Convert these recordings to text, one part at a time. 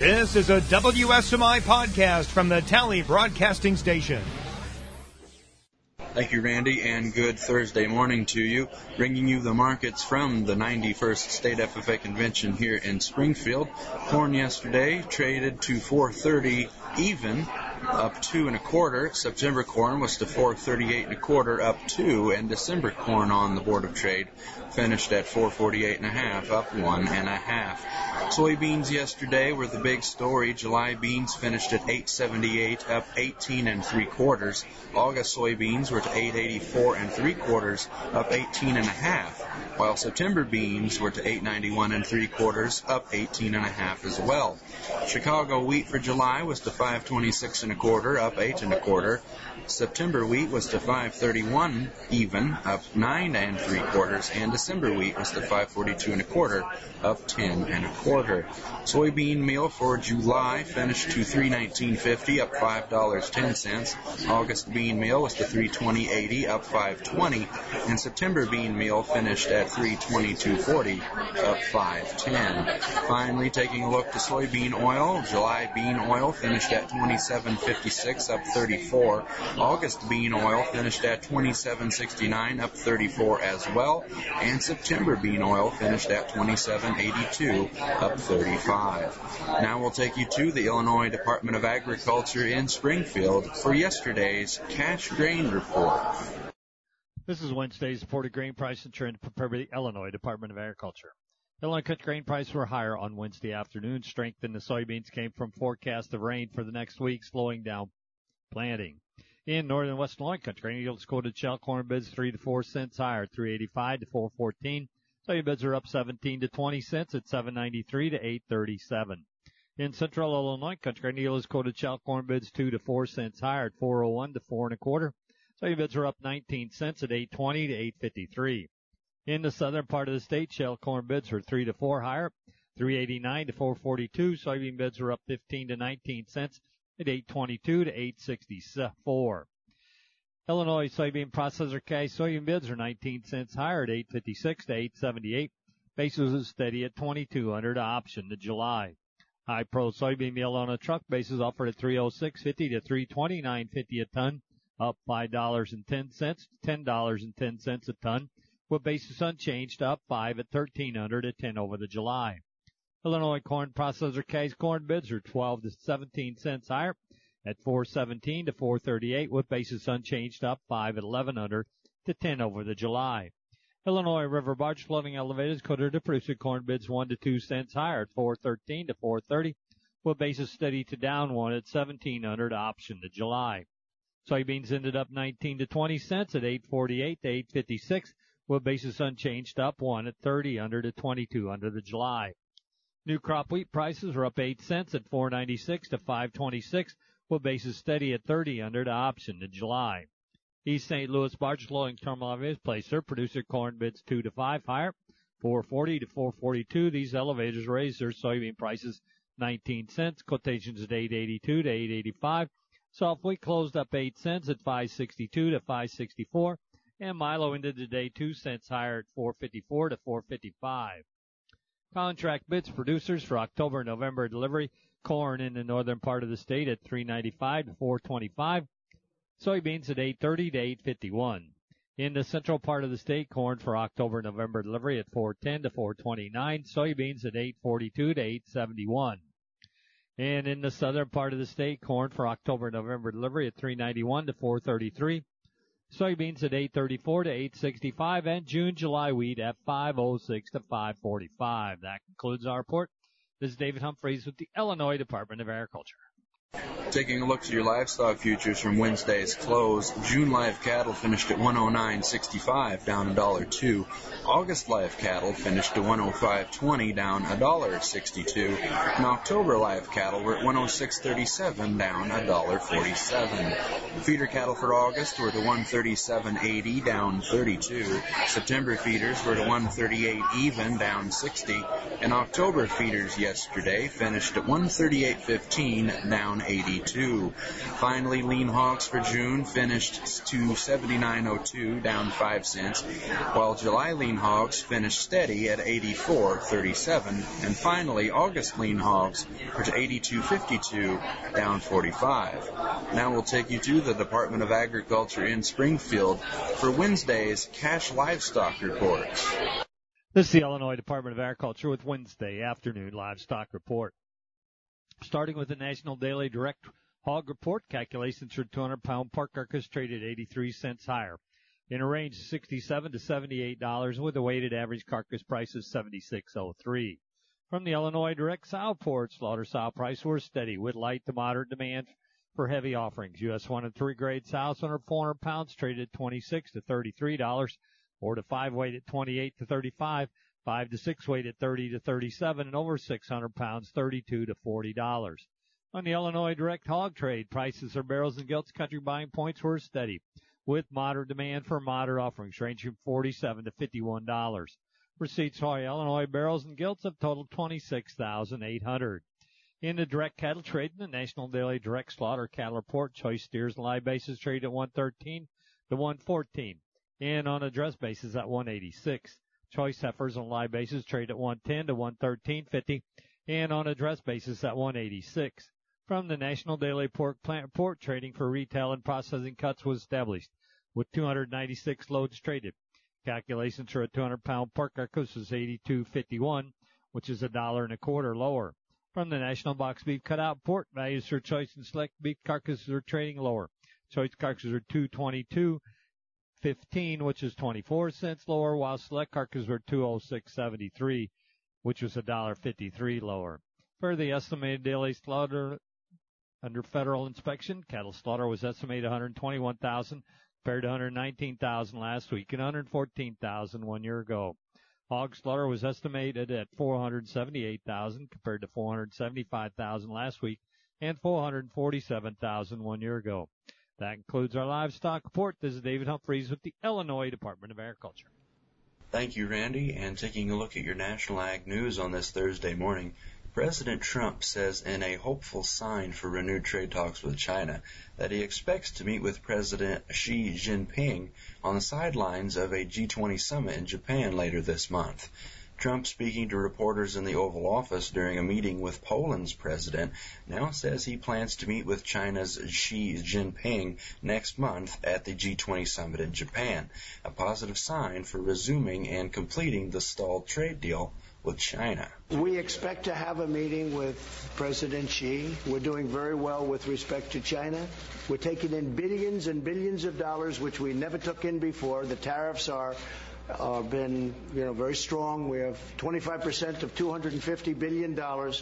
This is a WSMI podcast from the Tally Broadcasting Station. Thank you, Randy, and good Thursday morning to you. Bringing you the markets from the 91st State FFA Convention here in Springfield. Corn yesterday traded to $4.30 even, up 2 1/4. September corn was to $4.38 1/4, up 2, and December corn on the Board of Trade finished at $4.48 1/2, up 1 1/2. Soybeans yesterday were the big story. July beans finished at $8.78, up 18 3/4. August soybeans were to $8.84 3/4, up 18 1/2, while September beans were to $8.91 3/4, up 18 1/2 as well. Chicago wheat for July was to $5.26 1/4, up 8 1/4. September wheat was to $5.31 even, up 9 3/4, and December wheat was to $5.42 1/4, up 10 1/4. Soybean meal for July finished to $3.1950, up $5.10. August bean meal was to $3.20.80, up $5.20, and September bean meal finished at $3.22.40, up $5.10. Finally, taking a look to soybean oil, July bean oil finished at $27.56, up $34. August bean oil finished at $27.69, up $34 as well, and September bean oil finished at $27.82, up $35. Now we'll take you to the Illinois Department of Agriculture in Springfield for yesterday's cash grain report. This is Wednesday's reported grain price and trend prepared by the Illinois Department of Agriculture. Illinois cut grain prices were higher on Wednesday afternoon. Strength in the soybeans came from forecast of rain for the next week, slowing down planting. In northern western Illinois country, grain yields quoted shell corn bids 3 to 4 cents higher, 3.85 to 4.14. Soybean bids are up 17 to 20 cents at 7.93 to 8.37. In central Illinois country, grain yields quoted shell corn bids 2 to 4 cents higher at 4.01 to 4 1/4. Soybean bids are up 19 cents at 8.20 to 8.53. In the southern part of the state, shell corn bids are 3 to 4 higher, 3.89 to 4.42. Soybean bids are up 15 to 19 cents at 8.22 to 8.64. Illinois soybean processor cash soybean bids are 19 cents higher at 8.56 to 8.78. Basis is steady at 22 option to July. High pro soybean meal on a truck basis offered at 306.50 to 329.50 a ton, up $5.10 to $10.10 a ton, with basis unchanged, up 5 at 1,300 at 10 over the July. Illinois corn processor cash corn bids are 12 to 17 cents higher at 4.17 to 4.38, with basis unchanged, up 5 at 1,100 to 10 over the July. Illinois river barge floating elevators quoted to producer corn bids 1 to 2 cents higher at 4.13 to 4.30, with basis steady to down 1 at 1,700 option to July. Soybeans ended up 19 to 20 cents at 8.48 to 8.56, with basis unchanged, up 1 at 30 to 22 under the July. New crop wheat prices are up 8 cents at 4.96 to 5.26, with basis steady at 30 to option to July. East St. Louis barge flowing terminal elevators placer producer corn bids 2 to 5 higher, 4.40 to 4.42. These elevators raised their soybean prices 19 cents, quotations at 8.82 to 8.85. Soft wheat closed up 8 cents at 5.62 to 5.64, and Milo ended the day 2 cents higher at 4.54 to 4.55. Contract bids producers for October and November delivery, corn in the northern part of the state at 3.95 to 4.25, soybeans at 8.30 to 8.51. In the central part of the state, corn for October and November delivery at 4.10 to 4.29, soybeans at 8.42 to 8.71. And in the southern part of the state, corn for October and November delivery at 3.91 to 4.33, soybeans at 8.34 to 8.65, and June-July wheat at 5.06 to 5.45. That concludes our report. This is David Humphreys with the Illinois Department of Agriculture. Taking a look at your livestock futures from Wednesday's close, June live cattle finished at $109.65, down $1.02. August live cattle finished at $105.20, down $1.62. And October live cattle were at $106.37, down $1.47. Feeder cattle for August were at $137.80, down $32. September feeders were at $138 even, down $60. And October feeders yesterday finished at $138.15, down $82. $79.22. Finally, lean hogs for June finished to $79.02, down 5 cents, while July lean hogs finished steady at $84.37. And finally, August lean hogs were to $82.52, down 45. Now we'll take you to the Department of Agriculture in Springfield for Wednesday's cash livestock reports. This is the Illinois Department of Agriculture with Wednesday afternoon livestock report. Starting with the National Daily Direct Hog Report, calculations for 200-pound pork carcass traded 83 cents higher, in a range of $67 to $78, with a weighted average carcass price of $76.03. From the Illinois Direct Sow Report, slaughter sow prices were steady, with light to moderate demand for heavy offerings. U.S. 1 and 3 grade sows under 400 pounds traded at $26 to $33, 4 to 5 weight at $28 to $35, 5 to 6 weight at $30 to $37, and over 600 pounds $32 to $40. On the Illinois Direct Hog Trade, prices for barrels and gilts country buying points were steady, with moderate demand for moderate offerings ranging from $47 to $51. Receipts for Illinois barrels and gilts have totaled $26,800. In the direct cattle trade, in the National Daily Direct Slaughter Cattle Report, choice steers and live bases trade at 113 to 114, and on a dress basis at 186. Choice heifers on live bases trade at 110 to 113.50, and on a dress basis at 186. From the National Daily Pork Plant Report, trading for retail and processing cuts was established, with 296 loads traded. Calculations for a 200-pound pork carcass was $82.51, which is $1.25 lower. From the National Box Beef Cutout Report, values for choice and select beef carcasses are trading lower. Choice carcasses are $222.15, which is 24 cents lower, while select carcasses were $206.73, which was $1.53 lower. For the estimated daily slaughter under federal inspection, cattle slaughter was estimated 121,000 compared to 119,000 last week and 114,000 1 year ago. Hog slaughter was estimated at 478,000 compared to 475,000 last week and 447,000 1 year ago. That concludes our livestock report. This is David Humphreys with the Illinois Department of Agriculture. Thank you, Randy. And taking a look at your national ag news on this Thursday morning, President Trump says in a hopeful sign for renewed trade talks with China that he expects to meet with President Xi Jinping on the sidelines of a G20 summit in Japan later this month. Trump, speaking to reporters in the Oval Office during a meeting with Poland's president, now says he plans to meet with China's Xi Jinping next month at the G20 summit in Japan, a positive sign for resuming and completing the stalled trade deal with China. We expect to have a meeting with President Xi. We're doing very well with respect to China. We're taking in billions and billions of dollars, which we never took in before. The tariffs are been, very strong. We have 25% of $250 billion.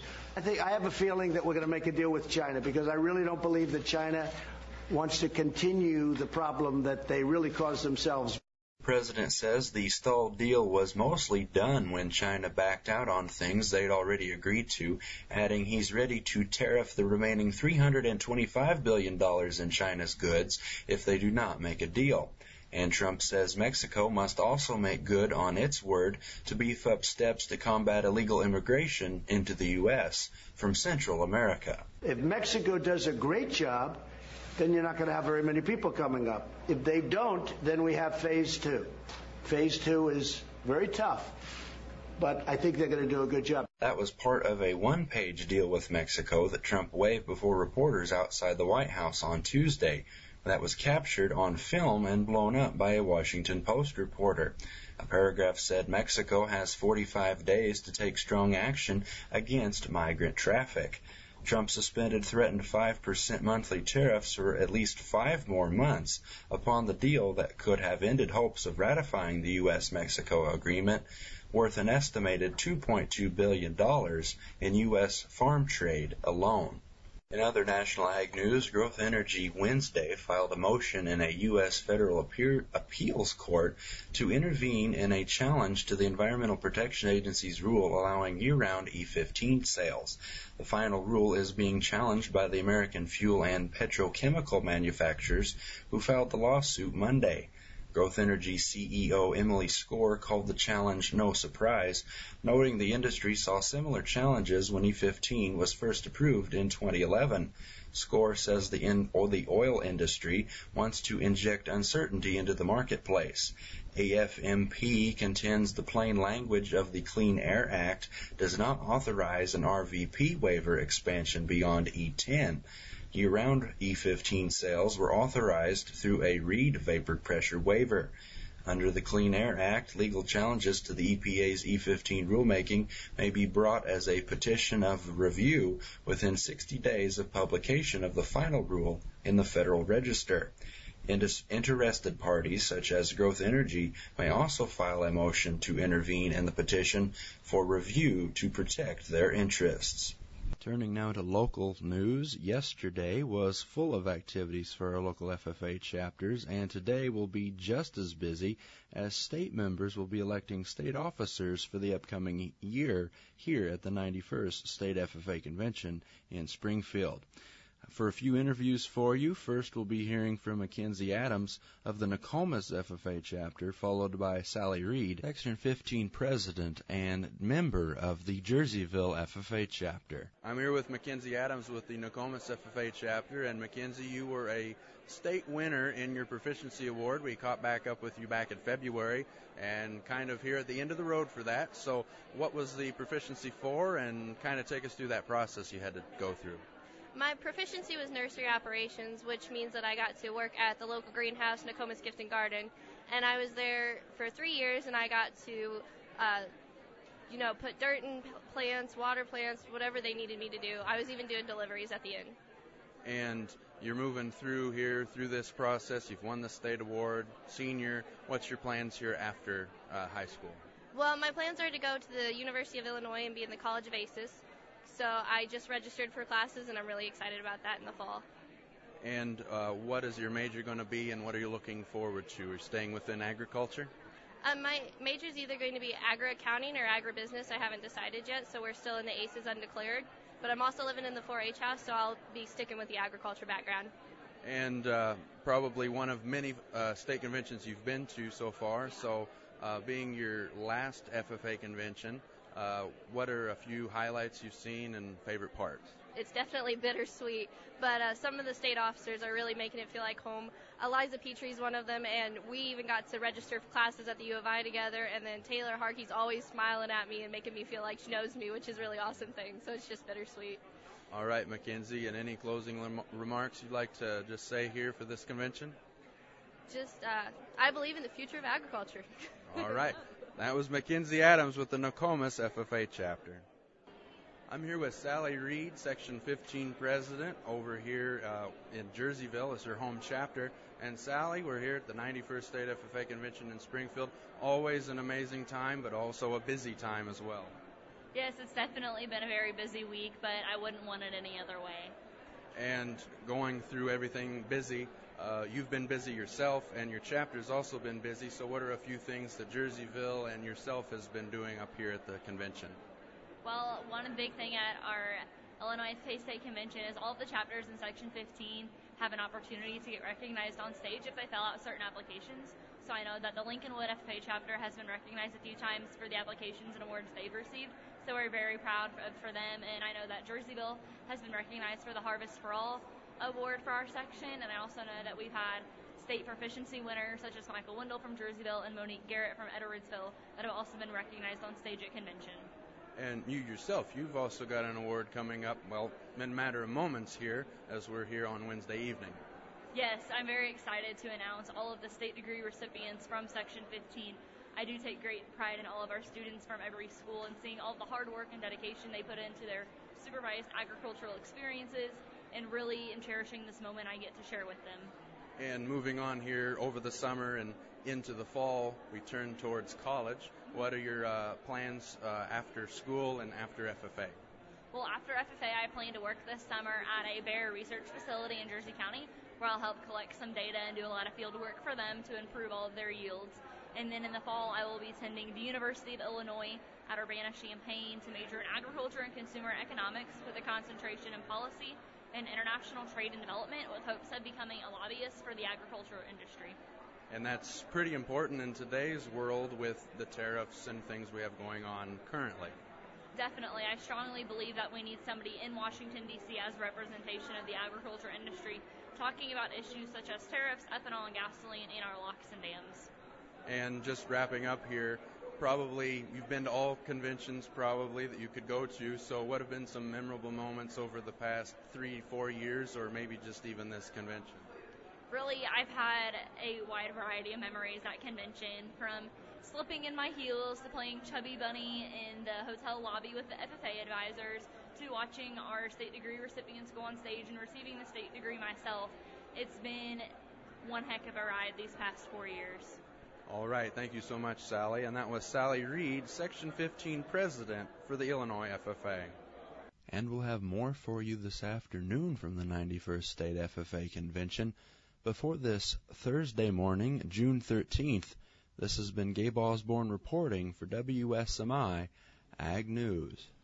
I have a feeling that we're going to make a deal with China because I really don't believe that China wants to continue the problem that they really caused themselves. The president says the stalled deal was mostly done when China backed out on things they'd already agreed to, adding he's ready to tariff the remaining $325 billion in China's goods if they do not make a deal. And Trump says Mexico must also make good on its word to beef up steps to combat illegal immigration into the U.S. from Central America. If Mexico does a great job, then you're not going to have very many people coming up. If they don't, then we have phase two. Phase two is very tough, but I think they're going to do a good job. That was part of a one-page deal with Mexico that Trump waved before reporters outside the White House on Tuesday. That was captured on film and blown up by a Washington Post reporter. A paragraph said Mexico has 45 days to take strong action against migrant traffic. Trump suspended threatened 5% monthly tariffs for at least 5 more months upon the deal that could have ended hopes of ratifying the U.S.-Mexico agreement, worth an estimated $2.2 billion in U.S. farm trade alone. In other national ag news, Growth Energy Wednesday filed a motion in a U.S. federal appeals court to intervene in a challenge to the Environmental Protection Agency's rule allowing year-round E15 sales. The final rule is being challenged by the American fuel and petrochemical manufacturers who filed the lawsuit Monday. Growth Energy CEO Emily Score called the challenge no surprise, noting the industry saw similar challenges when E15 was first approved in 2011. Score says the oil industry wants to inject uncertainty into the marketplace. AFMP contends the plain language of the Clean Air Act does not authorize an RVP waiver expansion beyond E10. Year-round E15 sales were authorized through a Reed vapor pressure waiver. Under the Clean Air Act, legal challenges to the EPA's E15 rulemaking may be brought as a petition of review within 60 days of publication of the final rule in the Federal Register. Interested parties, such as Growth Energy, may also file a motion to intervene in the petition for review to protect their interests. Turning now to local news, yesterday was full of activities for our local FFA chapters, and today will be just as busy as state members will be electing state officers for the upcoming year here at the 91st State FFA Convention in Springfield. For a few interviews for you, first we'll be hearing from Mackenzie Adams of the Nokomis FFA chapter, followed by Sally Reed, Section 15 president and member of the Jerseyville FFA chapter. I'm here with Mackenzie Adams with the Nokomis FFA chapter, and Mackenzie, you were a state winner in your proficiency award. We caught back up with you back in February and kind of here at the end of the road for that. So what was the proficiency for, and kind of take us through that process you had to go through? My proficiency was nursery operations, which means that I got to work at the local greenhouse, Nokomis Gift and Garden, and I was there for 3 years, and I got to, put dirt in plants, water plants, whatever they needed me to do. I was even doing deliveries at the end. And you're moving through this process. You've won the state award, senior. What's your plans here after high school? Well, my plans are to go to the University of Illinois and be in the College of ACES. So I just registered for classes, and I'm really excited about that in the fall. And what is your major going to be, and what are you looking forward to? Are you staying within agriculture? My major is either going to be agri-accounting or agribusiness. I haven't decided yet, so we're still in the ACES undeclared. But I'm also living in the 4-H house, so I'll be sticking with the agriculture background. And probably one of many state conventions you've been to so far. So being your last FFA convention, what are a few highlights you've seen and favorite parts? It's definitely bittersweet, but some of the state officers are really making it feel like home. Eliza Petrie's one of them, and we even got to register for classes at the U of I together, and then Taylor Harkey's always smiling at me and making me feel like she knows me, which is a really awesome thing, so it's just bittersweet. All right, Mackenzie, and any closing remarks you'd like to just say here for this convention? I believe in the future of agriculture. All right. That was Mackenzie Adams with the Nokomis FFA chapter. I'm here with Sally Reed, Section 15 president, over here in Jerseyville as her home chapter. And Sally, we're here at the 91st State FFA Convention in Springfield. Always an amazing time, but also a busy time as well. Yes, it's definitely been a very busy week, but I wouldn't want it any other way. And going through everything busy, you've been busy yourself, and your chapter's also been busy. So what are a few things that Jerseyville and yourself has been doing up here at the convention? Well, one big thing at our Illinois State Convention is all of the chapters in Section 15 have an opportunity to get recognized on stage if they fill out certain applications. So I know that the Lincolnwood FFA chapter has been recognized a few times for the applications and awards they've received. So we're very proud for them. And I know that Jerseyville has been recognized for the Harvest for All award for our section. And I also know that we've had state proficiency winners such as Michael Wendell from Jerseyville and Monique Garrett from Edwardsville that have also been recognized on stage at convention. And you yourself, you've also got an award coming up, well, in a matter of moments here, as we're here on Wednesday evening. Yes, I'm very excited to announce all of the state degree recipients from Section 15. I do take great pride in all of our students from every school and seeing all the hard work and dedication they put into their supervised agricultural experiences, and really am cherishing this moment I get to share with them. And moving on here over the summer and into the fall, we turn towards college. What are your plans after school and after FFA? Well, after FFA, I plan to work this summer at a bear research facility in Jersey County, where I'll help collect some data and do a lot of field work for them to improve all of their yields. And then in the fall, I will be attending the University of Illinois at Urbana-Champaign to major in agriculture and consumer economics with a concentration in policy and international trade and development, with hopes of becoming a lobbyist for the agricultural industry. And that's pretty important in today's world with the tariffs and things we have going on currently. Definitely. I strongly believe that we need somebody in Washington, D.C. as representation of the agriculture industry talking about issues such as tariffs, ethanol, and gasoline in our locks and dams. And just wrapping up here, probably you've been to all conventions probably that you could go to, so what have been some memorable moments over the past 3-4 years, or maybe just even this convention? Really, I've had a wide variety of memories at convention, from slipping in my heels to playing Chubby Bunny in the hotel lobby with the FFA advisors to watching our state degree recipients go on stage and receiving the state degree myself. It's been one heck of a ride these past 4 years. All right, thank you so much, Sally. And that was Sally Reed, Section 15 President for the Illinois FFA. And we'll have more for you this afternoon from the 91st State FFA Convention. Before this Thursday morning, June 13th, this has been Gabe Osborne reporting for WSMI Ag News.